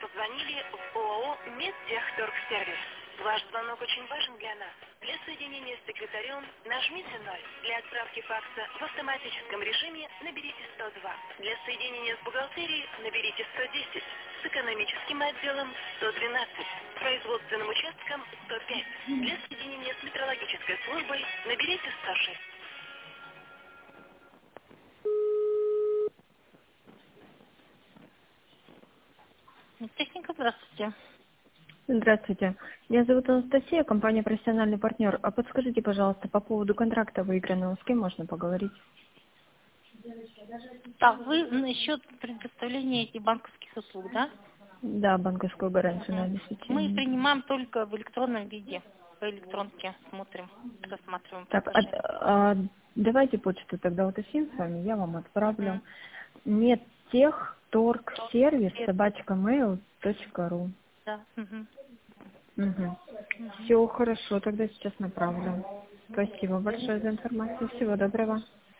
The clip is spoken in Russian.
позвонили в ООО «Медтехторгсервис». Ваш звонок очень важен для нас. Для соединения с секретарем нажмите 0. Для отправки факса в автоматическом режиме наберите 102. Для соединения с бухгалтерией наберите 110. С экономическим отделом 112. С производственным участком 105. Для соединения с метрологической службой наберите 106. Техника, здравствуйте. Здравствуйте. Меня зовут Анастасия, компания «Профессиональный партнер». А подскажите, пожалуйста, по поводу контракта выигранного, с кем можно поговорить? Так, вы насчет предоставления этих банковских услуг, да? Да, банковскую гарантию на Мгм. Мы обеспечение. принимаем только в электронном виде. По электронке смотрим, рассматриваем Так, предложение. давайте почту тогда уточним с вами, я вам отправлю. Мгм. Медтехторгсервис @mail.ru. Да. Мгм. Угу. Мгм. Все хорошо, тогда сейчас направлю. Спасибо большое за информацию. Всего доброго.